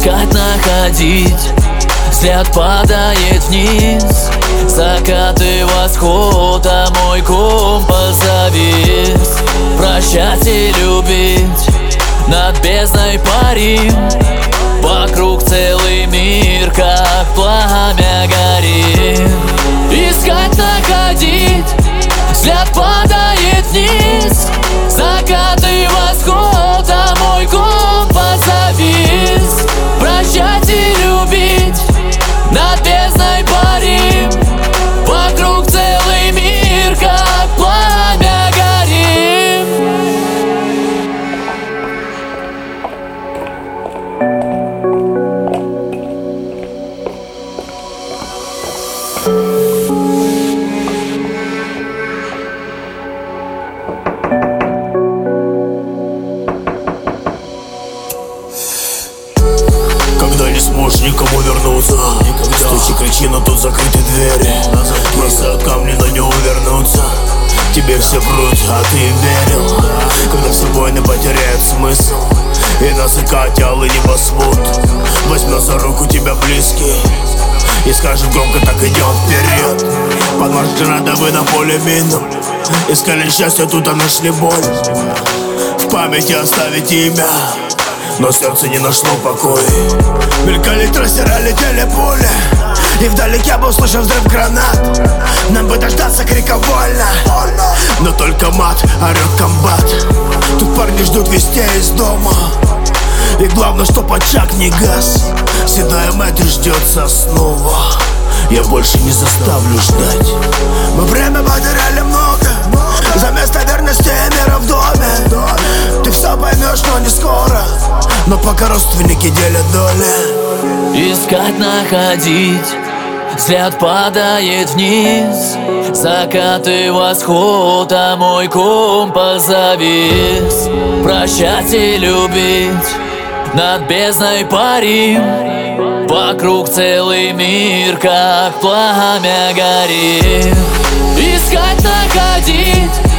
Искать, находить, взгляд падает вниз. Закат и восход, а мой компас завис. Прощать и любить, над бездной парим. Вокруг целый мир, как пламя горит. Искать, находить, взгляд падает вниз. Закат и восход, а мой компас завис. Прощать и любить, над бездной парим. Вокруг целый мир, как пламя горит. Когда не сможешь никому вернуться, стучи, кричи, но тут закрыты двери. Просто от камня, но не увернуться. Тебе все врут, а ты верил. Когда все войны потеряют смысл, и на закате алый небосвод возьмет за руку тебя близкий и скажет громко: так идем вперед. Под марш гранатовый на поле мином искали счастье, тут а нашли боль. В памяти оставить имя, но сердце не нашло покоя. Мелькали трассера, летели пули, и вдалеке был слышен взрыв гранат. Нам бы дождаться крика «Вольно!», но только мат орёт комбат. Тут парни ждут вестей из дома, и главное, чтоб очаг не гас. Седая мать ждет соснова, я больше не заставлю ждать. Мы время потеряли много, за место верности и мира в доме. Ты все поймешь, но не скоро, но пока родственники делят доли. Искать, находить, взгляд падает вниз. Закат и восход, а мой компас завис. Прощать и любить, над бездной парим. Вокруг целый мир, как пламя горит. Искать, находить,